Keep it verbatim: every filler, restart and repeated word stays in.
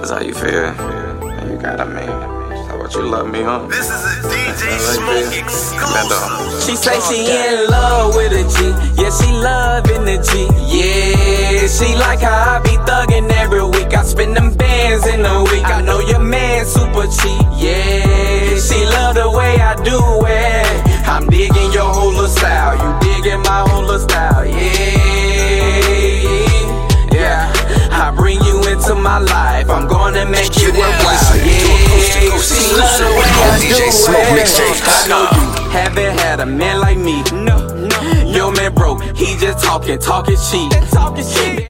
That's how you feel. And you got a man. So what you love me, huh? This is a D J Smoke exclusive. She say she in love with a G. Yeah, she loving the G. Yeah, she like how I be thugging every week. I spend them bands in a week. I know your man super cheap. Yeah, she love the way I do it. I'm digging your whole little style. You digging my whole little style. Yeah, yeah. I bring you into my life. I'm gonna make you worthwhile. Yeah, she love the way I do it. I know you haven't had a man like me. No, no. Your man broke. He just talking, talking cheap.